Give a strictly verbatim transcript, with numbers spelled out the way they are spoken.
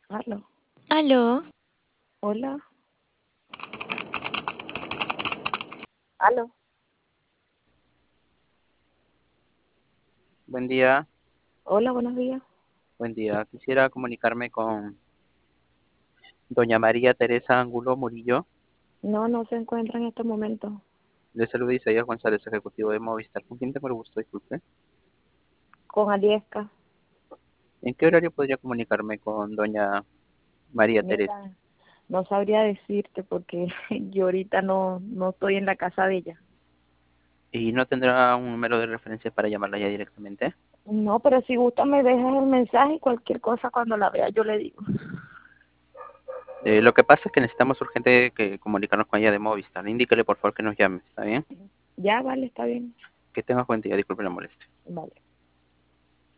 Aló. Aló, Hola. Aló. Buen día, Hola, buenos días. buen día. Quisiera comunicarme con doña María Teresa Angulo Murillo. No, no se encuentra en estos momentos. Le saluda Isaías González, ejecutivo de Movistar. ¿Con quién tengo el gusto? Disculpe. Con Aliesca. ¿En qué horario podría comunicarme con doña María Teresa? Mira, no sabría decirte porque yo ahorita no, no estoy en la casa de ella. ¿Y no tendrá un número de referencia para llamarla ya directamente? No, pero si gusta me dejas el mensaje y cualquier cosa cuando la vea yo le digo. Eh, lo que pasa es que necesitamos urgente que comunicarnos con ella de Movistar. Indíquele por favor que nos llame, ¿está bien? Ya, vale, está bien. Que tenga buen día, disculpe la molestia. Vale.